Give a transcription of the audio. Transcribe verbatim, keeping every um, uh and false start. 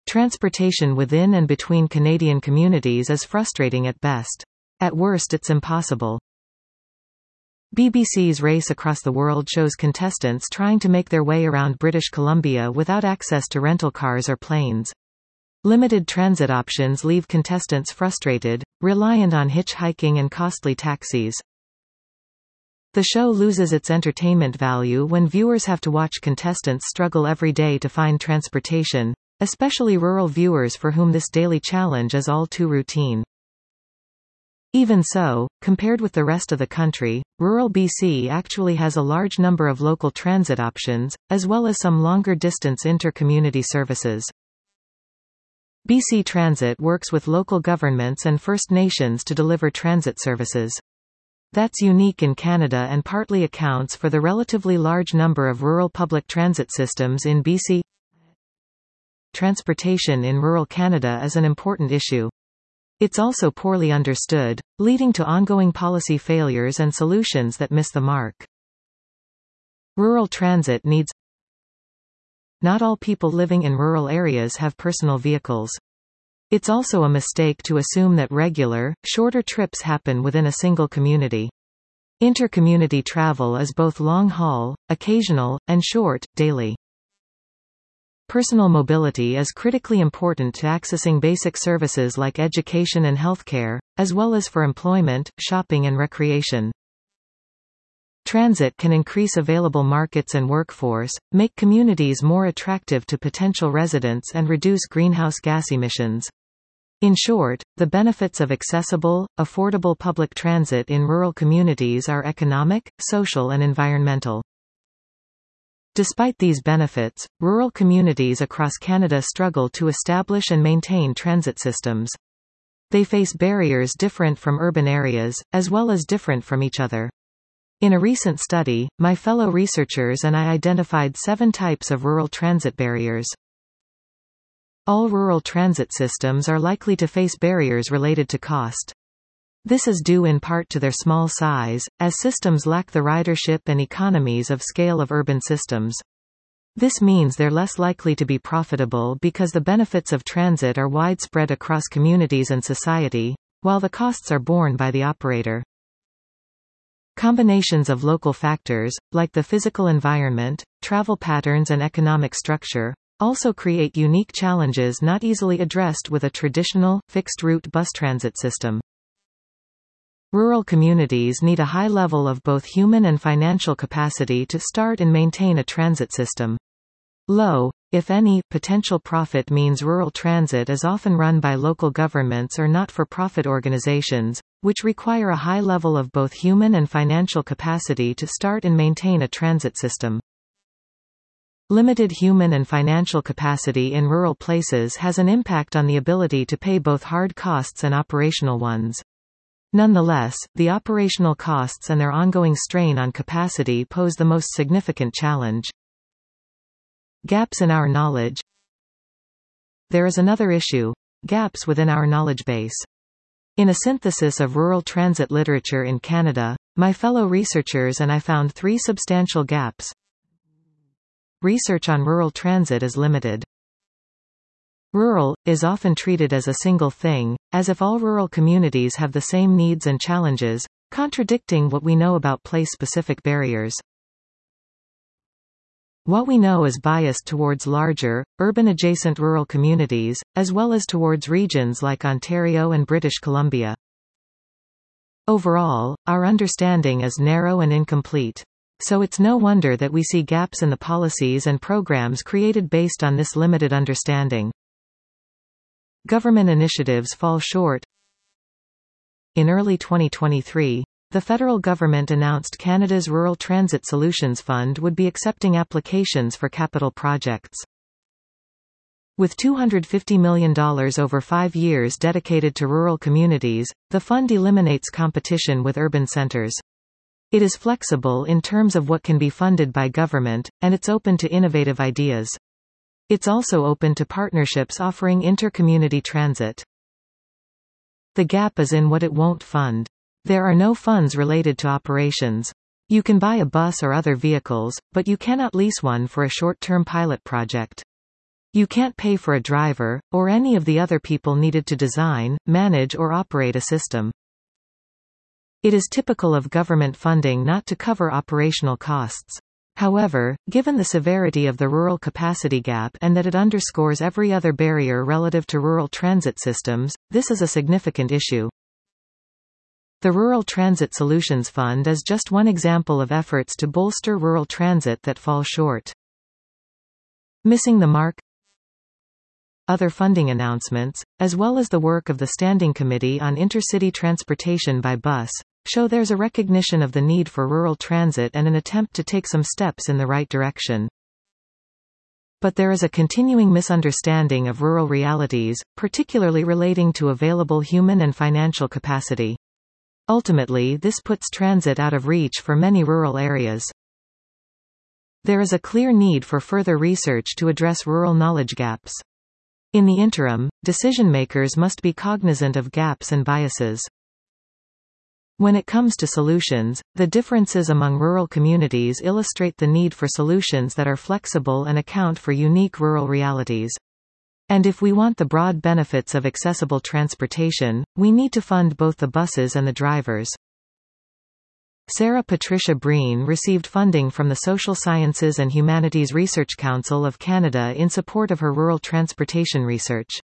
Transportation within and between Canadian communities is frustrating at best. At worst, it's impossible. B B C's Race Across the World shows contestants trying to make their way around British Columbia without access to rental cars or planes. Limited transit options leave contestants frustrated, reliant on hitchhiking and costly taxis. The show loses its entertainment value when viewers have to watch contestants struggle every day to find transportation, especially rural viewers for whom this daily challenge is all too routine. Even so, compared with the rest of the country, rural B C actually has a large number of local transit options, as well as some longer-distance inter-community services. B C Transit works with local governments and First Nations to deliver transit services. That's unique in Canada and partly accounts for the relatively large number of rural public transit systems in B C. Transportation in rural Canada is an important issue. It's also poorly understood, leading to ongoing policy failures and solutions that miss the mark. Rural transit needs. Not all people living in rural areas have personal vehicles. It's also a mistake to assume that regular, shorter trips happen within a single community. Inter-community travel is both long-haul, occasional, and short, daily. Personal mobility is critically important to accessing basic services like education and healthcare, as well as for employment, shopping and recreation. Transit can increase available markets and workforce, make communities more attractive to potential residents and reduce greenhouse gas emissions. In short, the benefits of accessible, affordable public transit in rural communities are economic, social and environmental. Despite these benefits, rural communities across Canada struggle to establish and maintain transit systems. They face barriers different from urban areas, as well as different from each other. In a recent study, my fellow researchers and I identified seven types of rural transit barriers. All rural transit systems are likely to face barriers related to cost. This is due in part to their small size, as systems lack the ridership and economies of scale of urban systems. This means they're less likely to be profitable because the benefits of transit are widespread across communities and society, while the costs are borne by the operator. Combinations of local factors, like the physical environment, travel patterns and economic structure, also create unique challenges not easily addressed with a traditional, fixed-route bus transit system. Rural communities need a high level of both human and financial capacity to start and maintain a transit system. Low, if any, potential profit means rural transit is often run by local governments or not-for-profit organizations, which require a high level of both human and financial capacity to start and maintain a transit system. Limited human and financial capacity in rural places has an impact on the ability to pay both hard costs and operational ones. Nonetheless, the operational costs and their ongoing strain on capacity pose the most significant challenge. Gaps in our knowledge. There is another issue: gaps within our knowledge base. In a synthesis of rural transit literature in Canada, my fellow researchers and I found three substantial gaps. Research on rural transit is limited. Rural is often treated as a single thing, as if all rural communities have the same needs and challenges, contradicting what we know about place-specific barriers. What we know is biased towards larger, urban-adjacent rural communities, as well as towards regions like Ontario and British Columbia. Overall, our understanding is narrow and incomplete. So it's no wonder that we see gaps in the policies and programs created based on this limited understanding. Government initiatives fall short. In early twenty twenty-three, the federal government announced Canada's Rural Transit Solutions Fund would be accepting applications for capital projects. With two hundred fifty million dollars over five years dedicated to rural communities, the fund eliminates competition with urban centers. It is flexible in terms of what can be funded by government, and it's open to innovative ideas. It's also open to partnerships offering inter-community transit. The gap is in what it won't fund. There are no funds related to operations. You can buy a bus or other vehicles, but you cannot lease one for a short-term pilot project. You can't pay for a driver, or any of the other people needed to design, manage or operate a system. It is typical of government funding not to cover operational costs. However, given the severity of the rural capacity gap and that it underscores every other barrier relative to rural transit systems, this is a significant issue. The Rural Transit Solutions Fund is just one example of efforts to bolster rural transit that fall short. Missing the mark. Other funding announcements, as well as the work of the Standing Committee on Intercity Transportation by Bus, show there's a recognition of the need for rural transit and an attempt to take some steps in the right direction. But there is a continuing misunderstanding of rural realities, particularly relating to available human and financial capacity. Ultimately, this puts transit out of reach for many rural areas. There is a clear need for further research to address rural knowledge gaps. In the interim, decision-makers must be cognizant of gaps and biases. When it comes to solutions, the differences among rural communities illustrate the need for solutions that are flexible and account for unique rural realities. And if we want the broad benefits of accessible transportation, we need to fund both the buses and the drivers. Sarah Patricia Breen received funding from the Social Sciences and Humanities Research Council of Canada in support of her rural transportation research.